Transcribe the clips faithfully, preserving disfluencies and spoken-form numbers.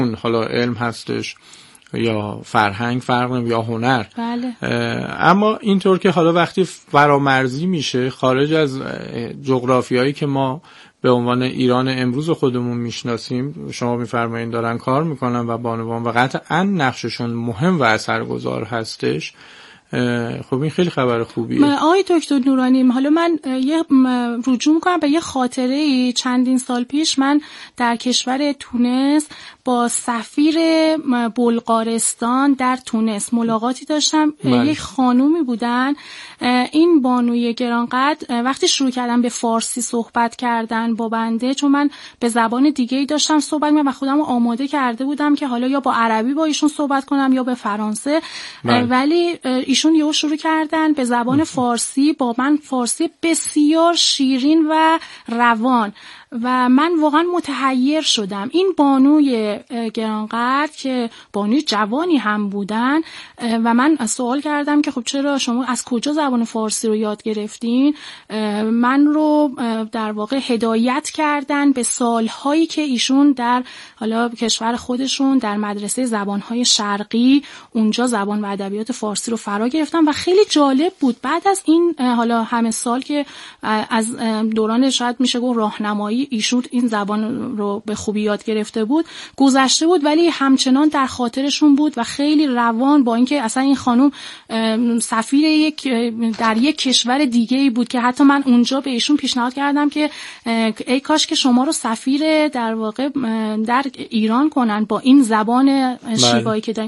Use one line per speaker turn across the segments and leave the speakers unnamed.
حالا علم هستش یا فرهنگ فرق نمی یا هنر.
بله.
اما اینطور که حالا وقتی فرامرزی میشه خارج از جغرافیایی که ما به عنوان ایران امروز خودمون میشناسیم، شما میفرمایین دارن کار میکنن و بانوان و قطعا نقششون مهم و اثرگذار هستش، خب این خیلی خبر خوبیه.
آقای دکتر نورانی، حالا من یه رجوع میکنم به یه خاطره. چندین سال پیش من در کشور تونس با سفیر بلغارستان در تونس ملاقاتی داشتم.
بله.
یک خانومی بودن، این بانوی گرانقدر وقتی شروع کردن به فارسی صحبت کردن با بنده، چون من به زبان دیگه‌ای داشتم صحبت می‌کردم و خودم رو آماده کرده بودم که حالا یا با عربی با ایشون صحبت کنم یا به فرانسه. بله. ولی ایشون یهو شروع کردن به زبان فارسی با من، فارسی بسیار شیرین و روان، و من واقعا متحیر شدم. این بانوی گرانقدر که بانوی جوانی هم بودن و من سوال کردم که خب چرا شما از کجا زبان فارسی رو یاد گرفتین؟ من رو در واقع هدایت کردن به سالهایی که ایشون در حالا کشور خودشون در مدرسه زبانهای شرقی اونجا زبان و ادبیات فارسی رو فرا گرفتن و خیلی جالب بود. بعد از این حالا همه سال که از دوران شاید میشه گفت راهنمایی ایشون این زبان رو به خوبی یاد گرفته بود گذشته بود، ولی همچنان در خاطرشون بود و خیلی روان، با اینکه اصلا این خانم سفیر یک در یک کشور دیگه ای بود که حتی من اونجا به ایشون پیشنهاد کردم که ای کاش که شما رو سفیر در واقع در ایران کنن با این زبان شیوایی که دارین.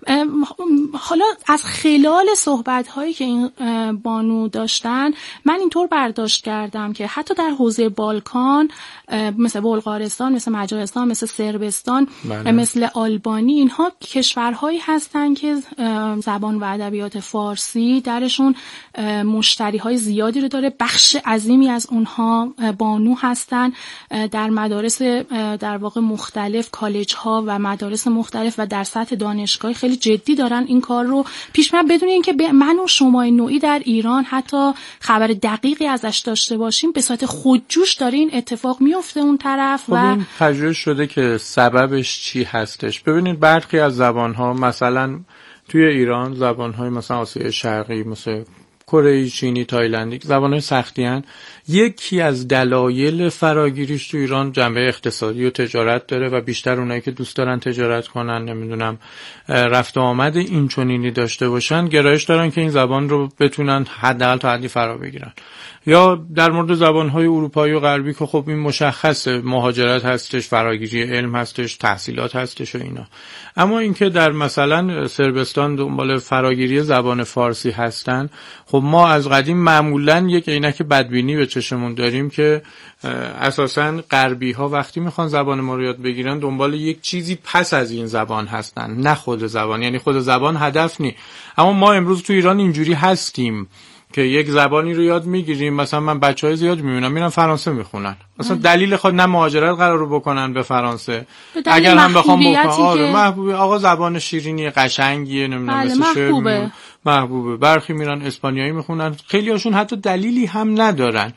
حالا از خلال صحبت هایی که این بانو داشتن من اینطور برداشت کردم که حتی در حوزه بالکان مثل بلغارستان، مثل مجارستان، مثل صربستان، بله. مثل آلبانی، اینها کشورهایی هستن که زبان و ادبیات فارسی درشون مشتریهای زیادی رو داره. بخش عظیمی از اونها بانو هستن در مدارس در واقع مختلف، کالج ها و مدارس مختلف و در سطح دانشگاهی خیلی جدی دارن این کار رو پیش میبرن بدون اینکه من و شما نوعی در ایران حتی خبر دقیقی ازش داشته باشیم. به صورت خودجوش داره این اتفاق میفته اون طرف.
خب
و
این تجربه شده که سببش چی هستش. ببینید برخی از زبان‌ها مثلا توی ایران زبان‌های مثلا آسیای شرقی مثل کره، چینی، تایلندی زبان‌های سختی هستند. یکی از دلایل فراگیریش تو ایران جنبه اقتصادی و تجارت داره و بیشتر اونایی که دوست دارن تجارت کنن، نمیدونم رفت و آمد این چنینی داشته باشن، گرایش دارن که این زبان رو بتونن حداقل تا حدی فرا بگیرن. یا در مورد زبان‌های اروپایی و غربی که خب این مشخصه، مهاجرت هستش، فراگیری علم هستش، تحصیلات هستش و اینا. اما اینکه در مثلا صربستان دنبال فراگیری زبان فارسی هستن، خب ما از قدیم معمولاً یک عینک بدبینی به چشمون داریم که اساساً غربی‌ها وقتی میخوان زبان ما رو یاد بگیرن دنبال یک چیزی پس از این زبان هستن، نه خود زبان. یعنی خود زبان هدف نی. اما ما امروز تو ایران اینجوری هستیم که یک زبانی رو یاد میگیریم. مثلا من بچهای زیاد میبینم میرن فرانسه میخونن، مثلا دلیل خود نه مهاجرت قراره بکنن به فرانسه، اگر هم بخوام بکنن آره محبوبه، آقا زبان شیرینی قشنگیه، نمیدونم مثل شعر محبوبه. برخی میرن اسپانیایی میخونن، خیلی هاشون حتی دلیلی هم ندارن.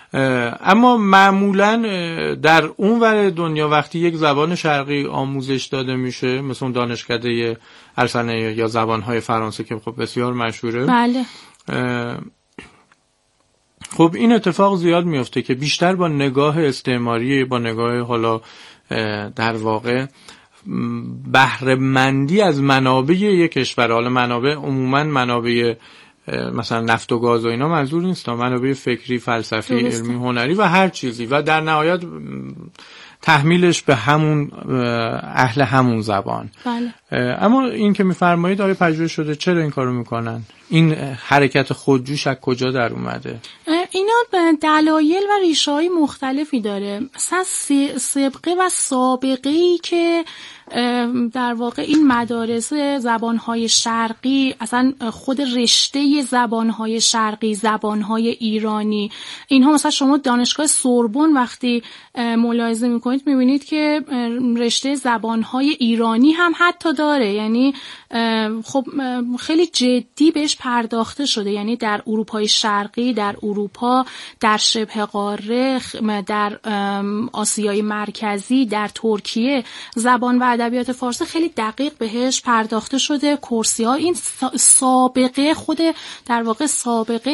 اما معمولا در اون ور دنیا وقتی یک زبان شرقی آموزش داده میشه، مثل اون دانشکده ارسنه یا زبانهای فرانسه که خب بسیار مشهوره،
بله،
خب این اتفاق زیاد میفته که بیشتر با نگاه استعماری، با نگاه حالا در واقع بهره مندی از منابع یک کشور، حالا منابع عموما منابع مثلا نفت و گاز و اینا منظور نیست، منابع فکری، فلسفی، علمی، هنری و هر چیزی، و در نهایت تحمیلش به همون اهل همون زبان.
بله.
اما این که میفرمایید آیا پژوهش شده چرا این کارو میکنن؟ این حرکت خودجوش از کجا در اومده؟
اینا دلایل و ریشه‌های مختلفی داره. مثلا سابقه و سابقه‌ای که در واقع این مدارس زبانهای شرقی، اصلا خود رشته زبانهای شرقی، زبانهای ایرانی، اینها مثلا شما دانشگاه سوربن وقتی ملاحظه میکنید میبینید که رشته زبانهای ایرانی هم حتی داره. یعنی خب خیلی جدی بهش پرداخته شده. یعنی در اروپای شرقی، در اروپا، در شبه قاره، در آسیای مرکزی، در ترکیه زبان و ادبیات فارسی خیلی دقیق بهش پرداخته شده. کورسی‌ها این سابقه خود در واقع سابقه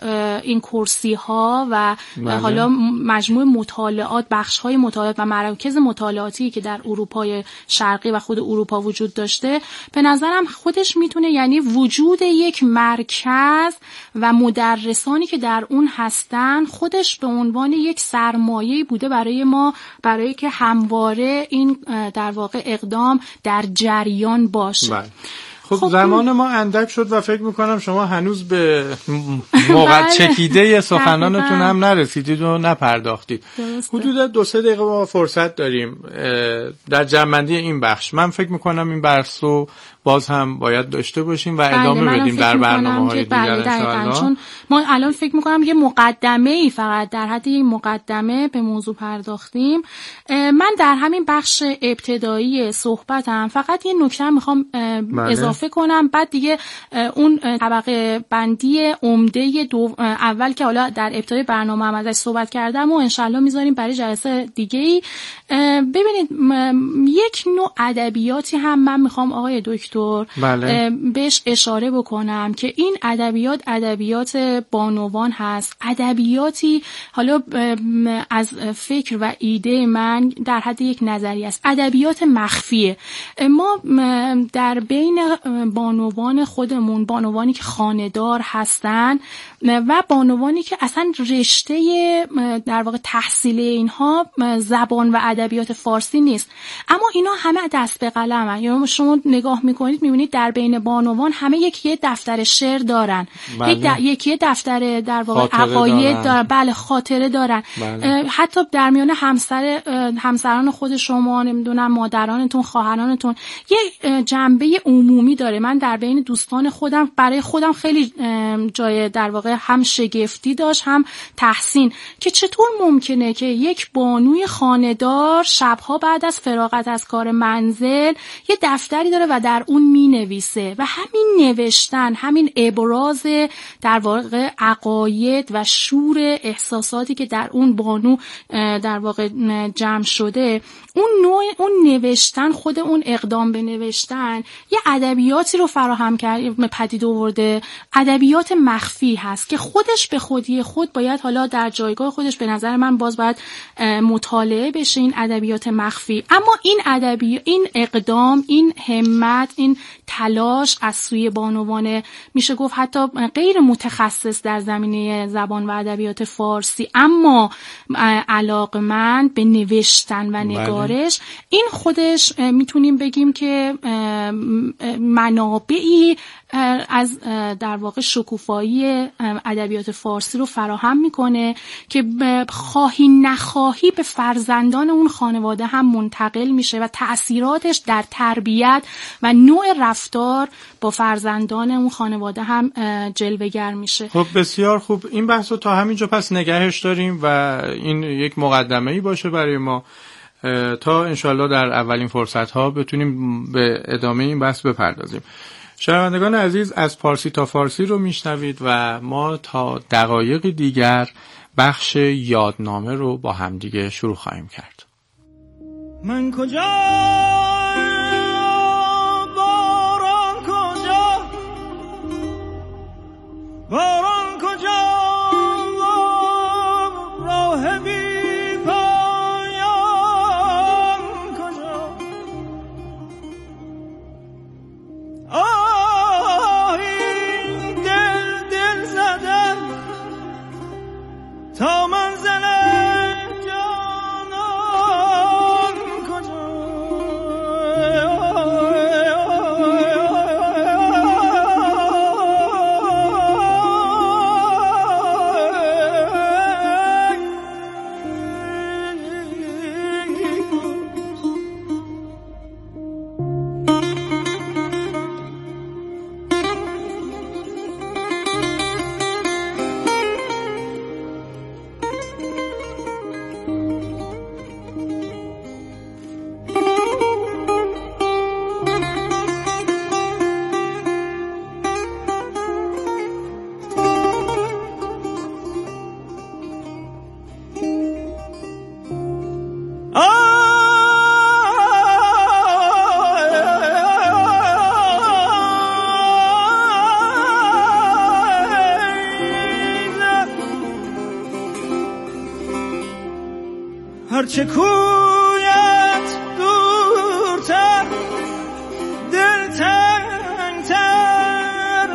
این کورسی‌ها و بله. حالا مجموع مطالعات، بخش‌های مطالعات و مراکز مطالعاتی که در اروپای شرقی و خود اروپا وجود داشته، به نظرم خودش میتونه یعنی وجود یک مرکز و مدرسانی که در اون هستن خودش به عنوان یک سرمایه‌ای بوده برای ما، برای که همواره این در واقع اقدام در جریان باشه.
بله. خب, خب زمان ما اندک شد و فکر میکنم شما هنوز به موقع چکیده سخنانتون هم نرسیدید و نپرداختید. حدود دو سه دقیقه ما فرصت داریم در جمع‌بندی این بخش. من فکر میکنم این بحث رو باز هم باید داشته باشیم و ادامه بدیم در برنامه‌های دیگر انشاءالله.
چون ما الان فکر میکنم یه مقدمه‌ای فقط در حد یک مقدمه به موضوع پرداختیم. من در همین بخش ابتدایی صحبتم فقط یه نکته میخوام اضافه کنم، بعد دیگه اون طبقه بندی عمده دو اول که حالا در ابتدای برنامه هم ازش صحبت کردم و انشالله میذاریم برای جلسه دیگه‌ای. ببینید یک نوع ادبیاتی هم من میخوام آقای دکتر بله. بهش اشاره بکنم که این ادبیات ادبیات بانوان هست، ادبیاتی حالا از فکر و ایده من در حد یک نظریه است، ادبیات مخفیه. ما در بین بانوان خودمون، بانوانی که خانه‌دار هستن و بانوانی که اصلا رشته در واقع تحصیل اینها زبان و ادبیات فارسی نیست، اما اینا همه دست به قلمن. یعنی شما نگاه میکنید میبینید در بین بانوان همه یکی دفتر شعر دارن، بله. یکی دفتر در واقع عقاید دارن، بله خاطره دارن، بله. حتی در میان همسر همسران خود شما، نمیدونم مادرانتون، خواهرانتون یه جنبه عمومی داره. من در بین دوستان خودم برای خودم خیلی جای در واقع هم شگفتی داشت هم تحسین که چطور ممکنه که یک بانوی خانه‌دار شبها بعد از فراغت از کار منزل یه دفتری داره و در اون می نویسه و همین نوشتن، همین ابراز در واقع عقاید و شور احساساتی که در اون بانو در واقع جمع شده، اون نوع اون نوشتن، خود اون اقدام به نوشتن یه ادبیاتی رو فراهم کرده، پدید آورده، ادبیات مخفی هست که خودش به خودی خود باید حالا در جایگاه خودش به نظر من باز باید مطالعه بشه این ادبیات مخفی. اما این ادبی این اقدام، این همت، این تلاش از سوی بانوان میشه گفت حتی غیر متخصص در زمینه زبان و ادبیات فارسی اما علاقمند به نوشتن و نگارش، این خودش میتونیم بگیم که منابعی از در واقع شکوفایی ادبیات فارسی رو فراهم میکنه که خواهی نخواهی به فرزندان اون خانواده هم منتقل میشه و تأثیراتش در تربیت و نوع رفتار با فرزندان اون خانواده هم جلوه‌گر میشه.
خب بسیار خوب، این بحث رو تا همینجا پس نگهش داریم و این یک مقدمه‌ای باشه برای ما تا انشالله در اولین فرصت ها بتونیم به ادامه این بحث بپردازیم. شنوندگان عزیز، از پارسی تا فارسی رو میشنوید و ما تا دقایق دیگر بخش یادنامه رو با همدیگه شروع خواهیم کرد.
من کجا باران کجا باران کجا راه بی پایان کجا آه این دل دل زدن تا منزل جانان کجا گرچه کویت دورتر دل تنگتر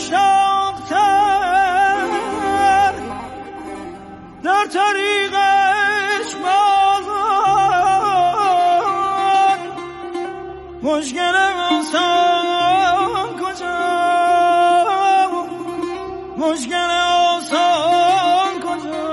مشتاقتر در طریقش بازان مشکل آسان کجا مشکل آسان کجا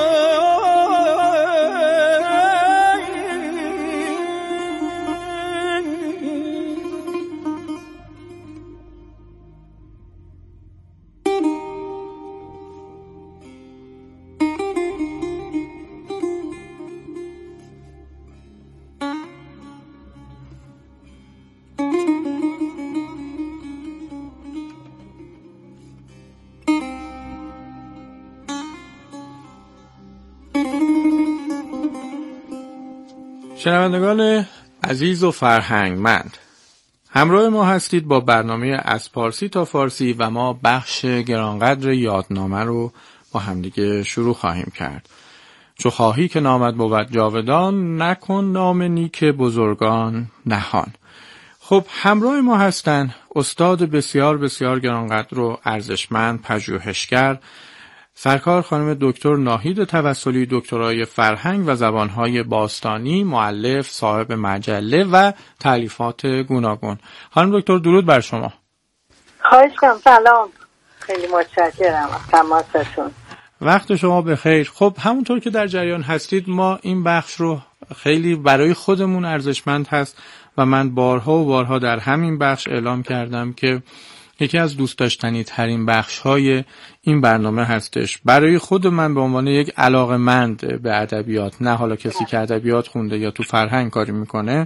شنوندگان عزیز و فرهنگمند، همراه ما هستید با برنامه از پارسی تا فارسی و ما بخش گرانقدر یادنامه رو با همدیگه شروع خواهیم کرد. چو خواهی که نامت بود جاودان، نکن نام نیک بزرگان نهان. خب همراه ما هستن استاد بسیار بسیار گرانقدر و ارزشمند پژوهشگر سرکار خانم دکتر ناهید توسلی، دکترای فرهنگ و زبانهای باستانی، مؤلف، صاحب مجله و تالیفات گوناگون. خانم دکتر درود بر شما.
خواهش کنم. سلام، خیلی متشکرم از تماستون.
وقت شما بخیر. خب همونطور که در جریان هستید ما این بخش رو خیلی برای خودمون ارزشمند هست و من بارها و بارها در همین بخش اعلام کردم که یکی از دوست داشتنی ترین بخش های این برنامه هستش. برای خود من به عنوان یک علاقه‌مند به ادبیات، نه حالا کسی که ادبیات خونده یا تو فرهنگ کاری میکنه،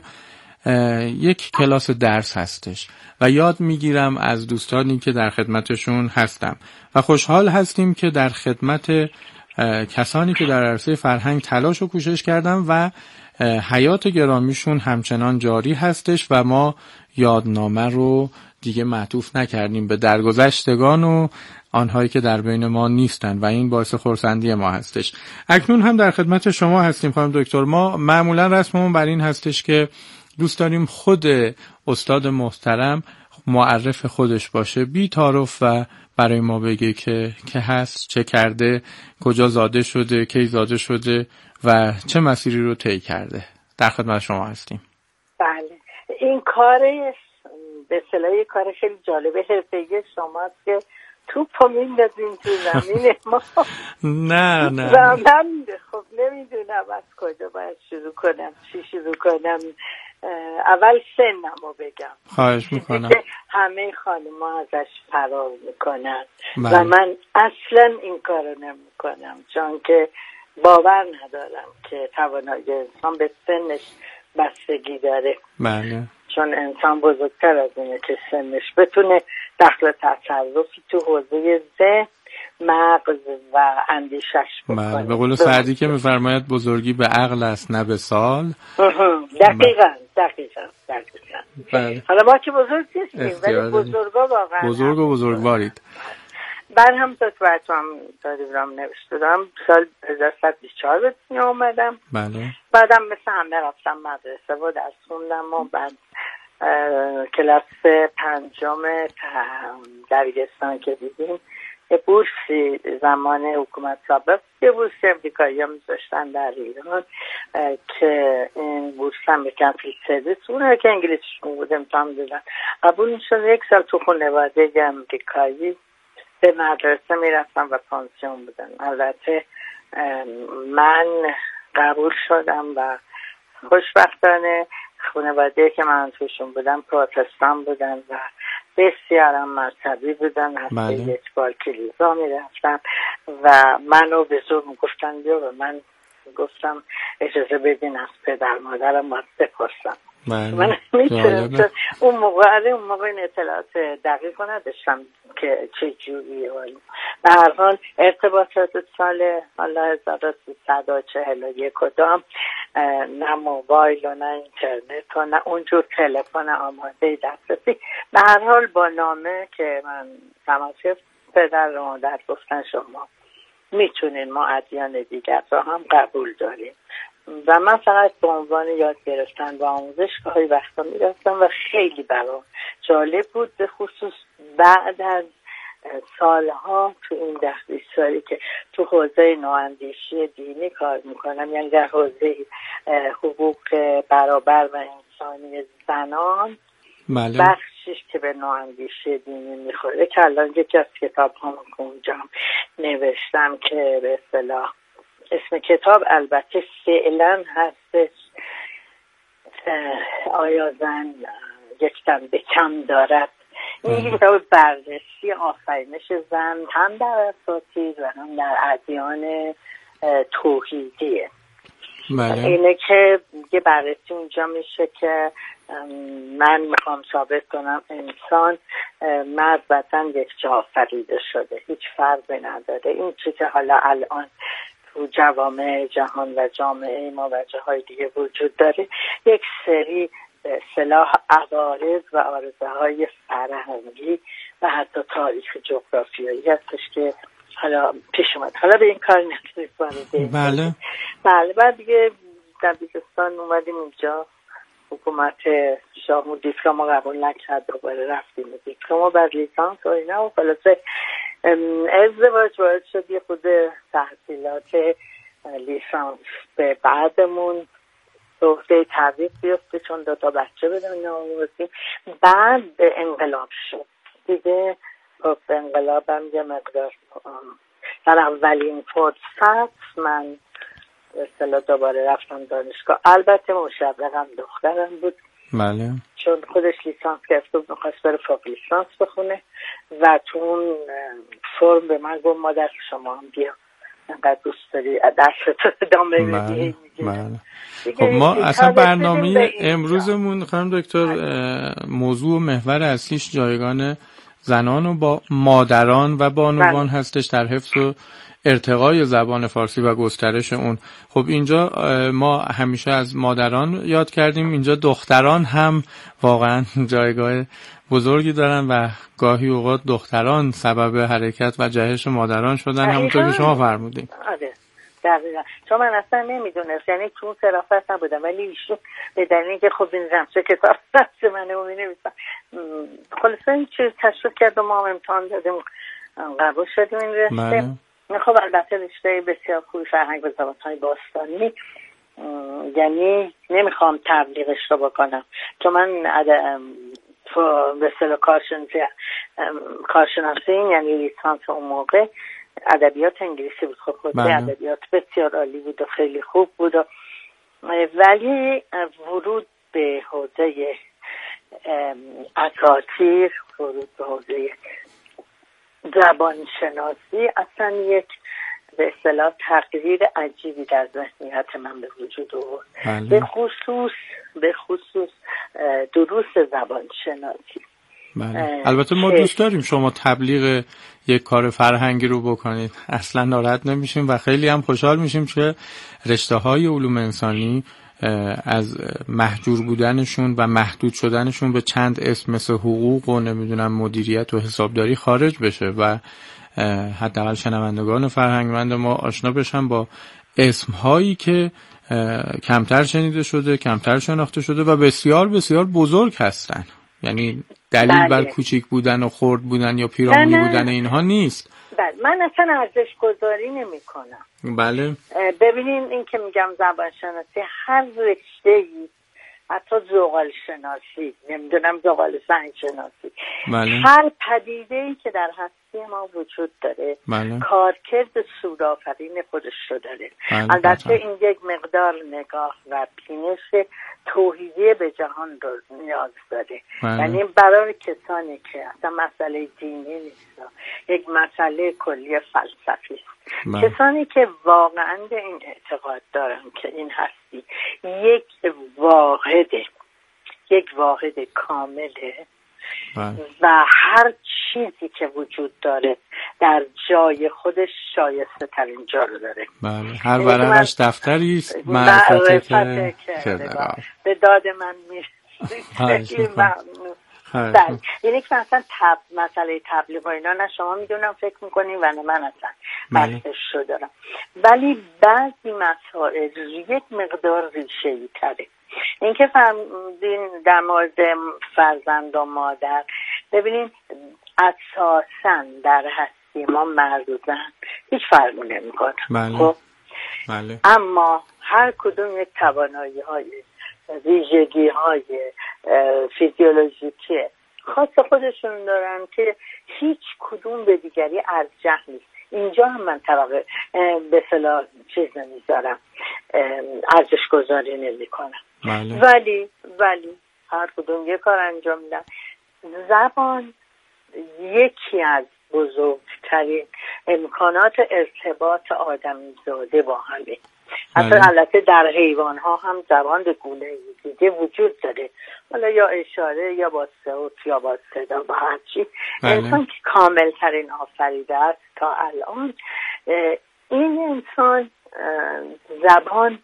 یک کلاس درس هستش و یاد میگیرم از دوستانی که در خدمتشون هستم و خوشحال هستیم که در خدمت کسانی که در عرصه فرهنگ تلاش و کوشش کردن و حیات گرامیشون همچنان جاری هستش و ما یادنامه رو دیگه معطوف نکردیم به درگذشتگان و آنهایی که در بین ما نیستن و این باعث خرسندی ما هستش. اکنون هم در خدمت شما هستیم خانم دکتر. ما معمولا رسممون بر این هستش که دوست داریم خود استاد محترم معرف خودش باشه، بی تعارف، و برای ما بگه که که هست، چه کرده، کجا زاده شده، کی زاده شده و چه مسیری رو طی کرده. در خدمت شما هستیم.
بله، این کاره به اصطلاح کار خیلی جالبه حرفه‌ای شماست که توپو میندازین تو زمین ما.
نه نه
و من خب نمیدونم از کجا باید شروع کنم، چی شروع کنم. اول سنمو بگم.
خواهش میکنم.
همه خانم‌ها ازش فرار میکنن
بله.
و من اصلا این کارو نمیکنم، چون که باور ندارم که توانایی انسان به سنش بستگی داره.
بله.
چون انسان بزرگتر از اینه که سنش بتونه دخل تصرفی تو حوزه ذهن، مغز و اندیشش بکنه.
بله، به قول سعدی که میفرماید بزرگی به عقل است نه به سال.
دقیقاً دقیقاً دقیقاً.
بله.
حالا ما که بزرگ نیستیم ولی بزرگا واقعا
بزرگ و بزرگوارید.
بعد هم تا تو هم دادم نوشته دارم سال هزار و سیصد و بیست و چهار به دنیا اومدم.
بله.
بعدم مثل همه رفتم مدرسه و درس خوندم و بعد کلاس پنجم دبیرستان که دیدیم یه بورسی زمان حکومت سابق یه بورسی امریکایی ها میذاشتن در ایران که این بورس هم بکن فیلد سرویس، اونه که انگلیسیشون بود امتحان دادن قبول میشد. یک سال تو خانواده امریکایی به مدرسه میرفتم و پانسیون بودن. البته من قبول شدم و خوشبختانه خانواده که من توشون بودم پروتستان بودن و بسیارم مذهبی بودن. هفته یک بار کلیسا میرفتم و منو به زور میگفتن بیا و من گفتم اجازه بدین از پدر مادرم باید بپرسم. من میتونم اون موقع اون موقع این اطلاعات دقیق نداشتم که چه جوری ولی به هر حال ارتباطات سال حالا هزار و سیصد و چهل و یک و دام نه موبایل و نه اینترنت و نه اونجور تلفن آماده دسترسی، به هر حال با نامه که من تماس پدر و مادر گفتن شما میتونین ما ادیان دیگر رو هم قبول داریم و من فقط به عنوان یاد گرفتن و آموزش گاهی وقتا میرفتم و خیلی برام جالب بود، به خصوص بعد از سالها تو این ده بیست سالی که تو حوزه نواندیشی دینی کار میکنم، یعنی در حوزه حقوق برابر و انسانی زنان،
بله.
بخشش که به نواندیشی دینی میخوره که الان یکی از کتاب هم اونجا نوشتم که به اصطلاح اسم کتاب البته فعلا هستش آیا زن یک دم به کم دارد. این کتاب بررسی آفرینش زن هم در اساطیر و هم در ادیان توحیدیه.
بله.
اینه که یه بررسی اونجا میشه که من میخوام ثابت کنم انسان مرد و زن یک جا آفریده شده، هیچ فرقی نداره. این چیزی که حالا الان تو جوامع جهان و جامعه ما و جاهای دیگه وجود داره یک سری به اصطلاح عوارض و عارضه های فرهنگی و حتی تاریخ جغرافیایی هستش که حالا پیش اومد. حالا به این کار نمی‌کنیم.
بله
بله. بعد دیگه دبیرستان اومدیم اینجا، حکومت شاه دیپلم قبول نکرد، دوباره رفتیم دیپلم بعد لیسانس و اینا و خلاصه ازدواج وارد شد. یه خود تحصیلات لیسانس به بعدمون دوسته تعویض بیفته چون دو تا بچه به دنیا آوردیم. بعد انقلاب شد دیگه. خب انقلابم یه مقدار در اولین فرصت من به اصطلاح دوباره رفتم دانشگاه. البته مشوقم دخترم بود.
بله.
چون خودش لیسانس گرفته بود می‌خواست بره فوق لیسانس بخونه و تو اون فرم به من گفت مادر شما هم بیا انقدر دوست داری درستو ادامه بدی.
بله. خب ما اصلا برنامه امروزمون خانم دکتر موضوع محور اصلیش جایگان زنان و با مادران و بانوان هستش در حفظ و ارتقای زبان فارسی و گسترش اون. خب اینجا ما همیشه از مادران یاد کردیم، اینجا دختران هم واقعا جایگاه بزرگی دارن و گاهی اوقات دختران سبب حرکت و جهش مادران شدن، همونطور که شما فرمودین.
آره دقیقا. چون من اصلا نمیدونست، یعنی تو صرافت نبودم، ولی ایشون به دلیلی که خب این رمشه کتاب رمشه منه و مینویسم خلاصه این چیز تشویق کرد و ما هم امتحان دادیم قبول شدیم این رشته. خب البته رشته بسیار خوبی فرهنگ و زبان‌های باستانی، یعنی نمیخوام تبلیغش رو بکنم چون من به اصطلاح کارشناسی کارشناسی یعنی لیسانس اون موقع ادبیات انگلیسی بود. خب خود ادبیات بسیار عالی بود و خیلی خوب بود و ولی ورود به حوزه اساطیر، ورود به حوزه زبان شناسی اصلا یک به اصطلاح تغییر عجیبی در ذهنیت من به وجود آورد. به خصوص به خصوص دروس زبان شناسی.
بله. البته ما دوست داریم شما تبلیغ یک کار فرهنگی رو بکنید، اصلا ناراحت نمیشیم و خیلی هم خوشحال میشیم که رشته‌های علوم انسانی از محجور بودنشون و محدود شدنشون به چند اسم مثل حقوق و نمیدونم مدیریت و حسابداری خارج بشه و حداقل شنوندگان فرهنگمند ما آشنا بشن با اسمهایی که کمتر شنیده شده، کمتر شناخته شده و بسیار بسیار بزرگ هستن. یعنی دلیل بر کوچیک بودن و خرد بودن یا پیرامونی بودن اینها نیست.
بله، من اصلا ارزش گذاری نمی کنم.
بله.
ببینین این که میگم زبان شناسی هر رشته‌ای، حتی زغال شناسی، نمیدونم زغال سنگ شناسی،
بله.
هر پدیده‌ای که در هستی ما وجود داره، بله. کارکرد سودآفرین خودش رو داره. بله. البته این یک مقدار نگاه و بینش توحیدی به جهان رو نیاز داره. بله. یعنی برای کسانی که اصلا مسئله دینی نیست، یک مسئله کلی فلسفی است. بله. کسانی که واقعا به این اعتقاد دارن که این هستی یک واحده، یک واحد کامله، بله. و هر چیزی که وجود داره در جای خودش شایسته ترین جا رو داره.
بله. هر ورقش دفتری است، معرفت که
به داد من میرسید. بله، یعنی که مثلا تب مسئله تبلیغ و اینا نه شما میدونم فکر میکنین و نه من اصلا بحثش رو دارم، ولی بعضی مسائل یک مقدار ریشه‌ای تره. این که فرمودین در مورد فرزند و مادر، ببینین اساساً در هستی ما مردودن هیچ فرقی نمیکنه.
بله.
خب
بله.
اما هر کدوم یک توانایی های ویژگی های فیزیولوژیکی خاص خودشون دارن که هیچ کدوم به دیگری ارجح نیست. اینجا هم من طبقه به اصطلاح چیز نمیذارم، ارزش گذاری نمی کنم.
بله.
ولی ولی هر کدوم یک کار انجام میدن. زبان یکی از بزرگترین امکانات ارتباط آدمی زاده با همه. حتی البته در حیوان ها هم زبان به گونه دیگه وجود داره، حالا یا اشاره یا با صوت یا با صدا با هرچی. انسان که کامل ترین آفریده است تا الان، این انسان زبان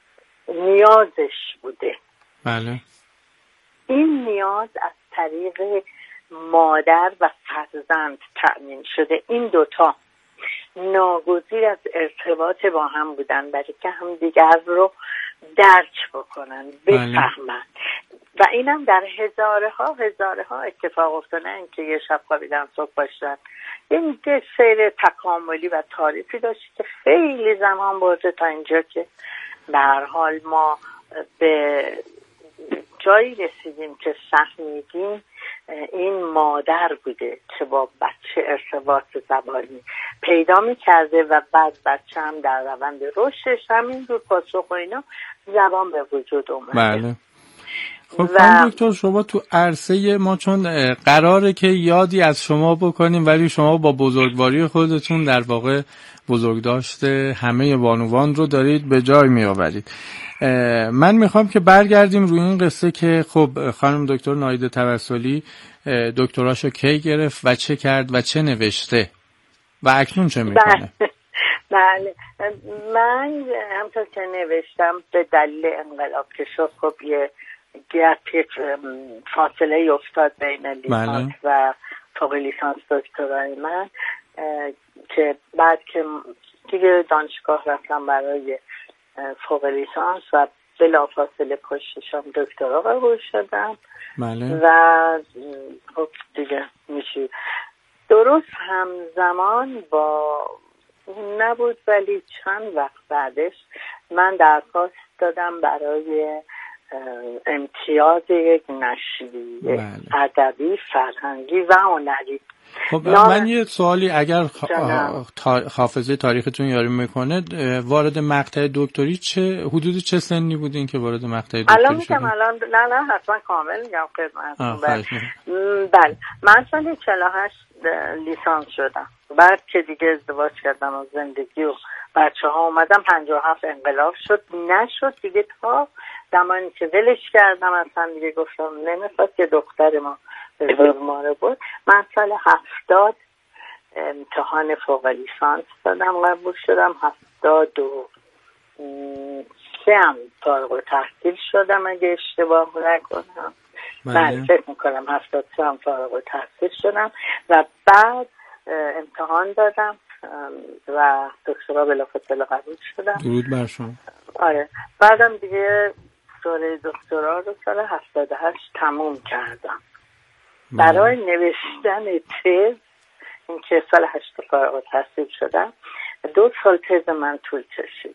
نیازش بوده.
بله.
این نیاز از طریق مادر و فرزند تأمین شده. این دوتا ناگزیر از ارتباط با هم بودن برای که هم دیگر رو درک بکنن، بفهمن. و اینم در هزاره ها هزاره ها اتفاق افتاده. این که یه شب خوابیدن صبح باشن، این که سیر تکاملی و تاریخی داشت که خیلی زمان برده تا اینجا که به هر حال ما به جایی رسیدیم که فهمیدیم این مادر بوده که با بچه ارتباط زبانی پیدا میکرده و بعد بچه هم در روند رشدش همینجور پاسخ و اینا زبان به وجود اومده.
بله. خب خانم دکتر، شما تو عرصه ما چون قراره که یادی از شما بکنیم، ولی شما با بزرگواری خودتون در واقع بزرگداشت همه بانوان رو دارید به جای می آورید. من میخوام که برگردیم روی این قصه که خب خانم دکتر ناهید توسلی دکتراشو کی گرفت و چه کرد و چه نوشته و اکنون چه میکنه؟
بله، من همطور که نوشتم به دلیل انقلاب که شد خب یه گپ فاصله افتاد بین لیسانس و فوق لیسانس دکترای من، که بعد که دیگه دانشگاه رفتم برای فوق لیسانس و بلافاصله پشتشم دکترا قبول شدم.
بله.
و خب دیگه میشه درست همزمان با اون نبود، ولی چند وقت بعدش من درخواست دادم برای امتیاز یک نشریه ادبی، فرهنگی و هنری.
خب من یه سوالی اگر حافظه تاریختون یاری میکنه، وارد مقطع دکتری چه حدود چه سنی بودین که وارد مقطع دکتری
الان میگم الان نه نه حتما کامل میگم خدمتتون. بله، من سال چهل و هشت لیسانس شدم. بعد که دیگه ازدواج کردم و زندگی و بچه ها اومدم، پنجاه و هفت انقلاب شد، نشد دیگه. تا زمانی که ولش کردم اصلا دیگه گفتم نمیخواد که دختر ما به ما رو بود. من سال هفتاد امتحان فوق لیسانس دادم، قبول شدم. هفتاد و سه هم فارغ التحصیل شدم اگه اشتباه نکنم. من فکر میکنم هفتاد و سه هم فارغ التحصیل شدم و بعد امتحان دادم و دکترا بلافاصله قبول شدم.
درود بر شما.
آره، بعدم دیگه دوره دکترا رو سال هفتاد و هشت تموم کردم. من. برای نوشتن تز، این که سال هشت فارغ التحصیل شدم، دو سال تز من طول کشید.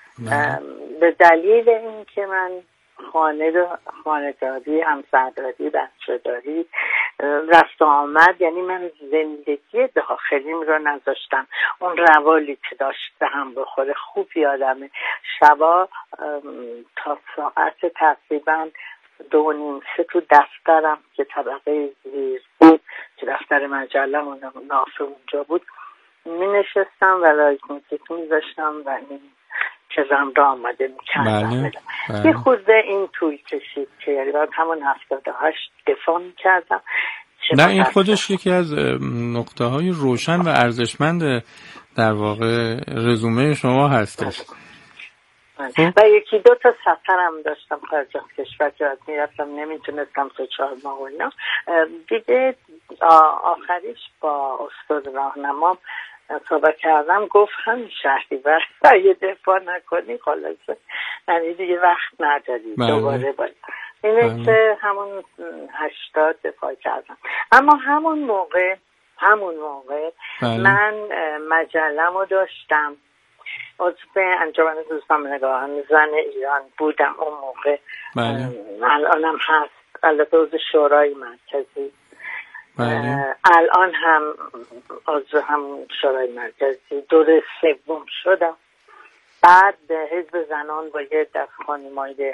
به دلیل این که من خانه خانه داری، همسرداری، بچه داری، رفت و آمد، یعنی من زندگی داخلیم رو نذاشتم. اون روالی که داشت به هم بخوره. خوب یادمه شبا تا ساعت تقریبا دو نیم سه تو دفترم که طبقه زیر بود، که دفتر مجله و نافه اونجا بود، می نشستم و لایک موسیقی می داشتم و این چیزم را آماده می کردم.
بله. بله.
یه خورده این طول کشید که یعنی باید همون هفتاد و هشت دفاع می کردم.
نه این خودش یکی از نقطه های روشن و ارزشمند در واقع رزومه شما هستش.
و یکی دو تا سفرم داشتم خارج از کشور که از میرفتم نمیتونستم سه چهار ماه و اینا دیگه. آخریش با استاد راهنمام صحبت کردم، گفت هم شهری وقت یه دفاع نکنی خلاصه یعنی دیگه وقت نداری دوباره باید اینه که همون هشتاد دفاع کردم. اما همون موقع همون موقع بله. من مجله‌مو داشتم، عضو انجمن روزنامه‌نگاران زن ایران بودم اون موقع. بله. الانم هست، البته عضو شورای مرکزی. بله. الان هم عضو هم شورای مرکزی دوره سوم شدم. بعد حزب زنان با یه دست خانمای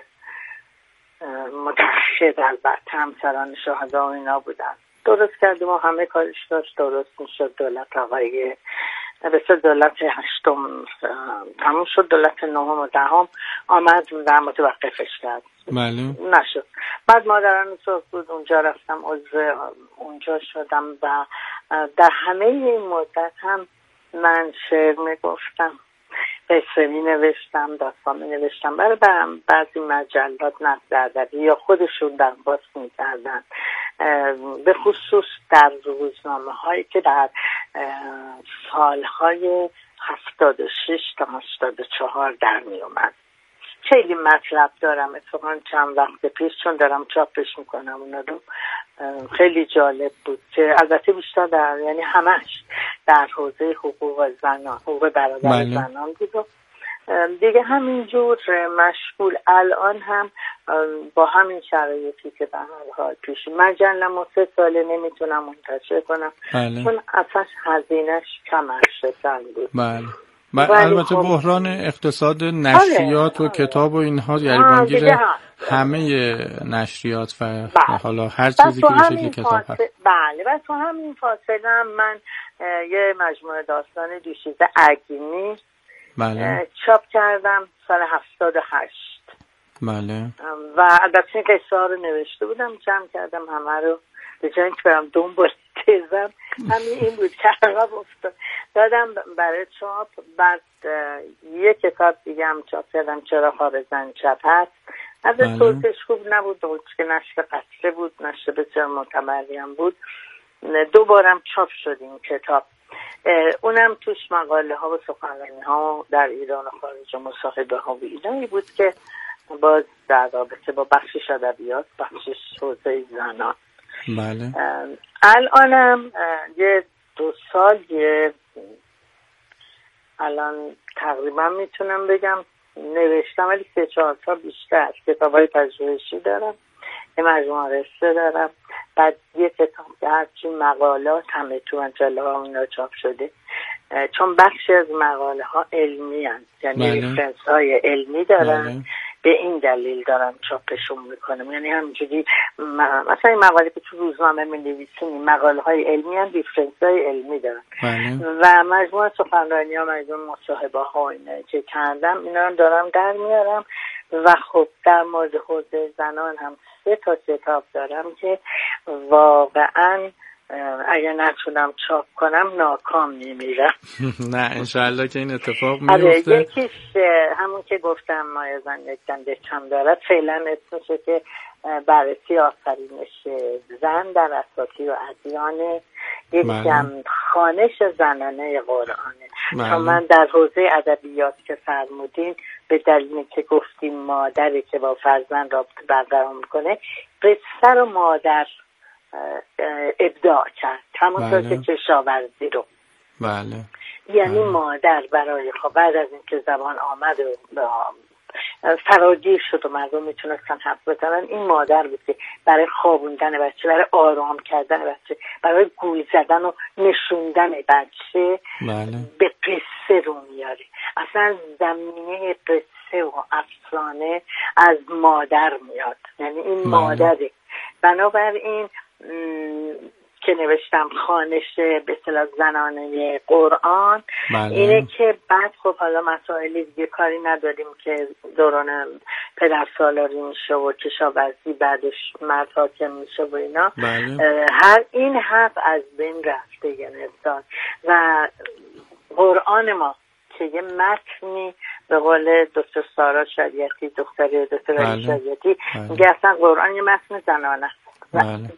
متحد البته همسران شهدا و اینا بودن درست کردیم و همه کارش داشت درست میشد. دولت آقای بسیار دولت هشتم تموم شد، دولت نهم و دهم آمد و متوقفش کرد.
بله.
نشد. بعد مادران صبح بود اونجا رفتم عضو اونجا شدم و در همه این مدت هم من شعر میگفتم، قصه می نوشتم، داستان می نوشتم برای بعضی مجلات نقد ادبی یا خودشون درخواست می کردن، به خصوص در روزنامه هایی که در سالهای هفتاد و شش تا هشتاد و چهار در می اومد. خیلی مطلب دارم اتفاقا چند وقت پیش چون دارم چاپش میکنم اونا رو، خیلی جالب بود که البته بیشتر در یعنی همش در حوزه حقوق زنان، حقوق برادر بله. زنان بود و دیگه همینجور مشغول. الان هم با همین شرایطی که به هر حال پیش مجله‌مو سه ساله نمیتونم منتشر کنم بله. چون اصلا هزینه‌اش کم ارشدن بود.
بله. و البته بحران اقتصاد نشریات و کتاب و اینها گریبانگیر همه نشریات و بله. حالا هر چیزی که به شکل کتاب هست.
بله و تو همین فاصله هم من یه مجموعه داستان دوشیزه اگینی بله. چاپ کردم سال هفتاد و هشت
بله.
و البته قصه ها رو نوشته بودم، جمع کردم همه رو به جای اینکه برم دنبال تزم همین این بود که عقب افتاد دادم برای چاپ. بعد یک کتاب دیگه هم چاپ کردم چرا خواب زن چپ هست. از صوتش خوب نبود که نشر قطره بود، نشر بسیار معتبری هم بود. دوبارم چاپ شد این کتاب، اونم توش مقاله ها و سخنرانی ها در ایران و خارج و مصاحبه ها و اینایی بود که باز در رابطه با بخشش ادبیات، بخشش حوزه زنان.
بله.
الانم یه دو سال یه الان تقریبا میتونم بگم نوشتم ولی سه چهار تا بیشتر کتابای پژوهشی دارم، یه مجموعه قصه دارم، بعد یه کتاب که هرچی مقالات همه تو مجله ها اینا چاپ شده چون بخشی از مقاله ها علمی هست یعنی ریفرنس های علمی دارن بله. به این دلیل دارم چاپشون میکنم، یعنی همینجوری مثلا این مقاله که تو روزنامه می نویسیم مقاله های علمی هم ریفرنس های علمی دارن بله. و مجموعه سخنرانی ها مجموعه مصاحبه ها اینه که کردم اینا رو دارم در میارم. و خب در مورد حوزه زنان هم سه تا کتاب دارم که واقعا اگر نتونم چاپ کنم ناکام میمیرم.
نه انشاءالله که این اتفاق میفته.
یکیش همون که گفتم مایزن یک دنده کم دارد، فعلا اسمشه که بررسی آفرینش زن در اساطیر و ادیان، یکی هم خوانش زنانه قرآنه. چون من در حوزه ادبیات که فرمودین به دلیل که گفتیم مادری که با فرزند رابطه برقرار میکنه، قصه رو مادر ابداع کرد همونطور بله. که کشاورزی رو
بله.
یعنی
بله.
مادر برای خب بعد از اینکه زبان آمد و فراگیر شد و مردم میتونستن حرف بزنن، این مادر بود که برای خوابوندن بچه، برای آرام کردن بچه، برای گول زدن و نشوندن بچه بله. به قصه رو میاره. اصلا زمینه قصه و افسانه از مادر میاد، یعنی این بله. مادره. بنابراین که نوشتم خوانش به اصطلاح زنانه قرآن بله. اینه که بعد خب حالا مسائلی دیگه کاری نداریم که دوران پدر سالاری میشه و کشاورزی بعدش مرد حاکم میشه و اینا بله. هر این حق از بین رفته یه نظام و قرآن ما که یه متنی به قول دکتر سارا شریعتی، دختر دکتر علی
بله.
شریعتی
بله.
میگه اصلا قرآن یه متن زنانه است.
بله.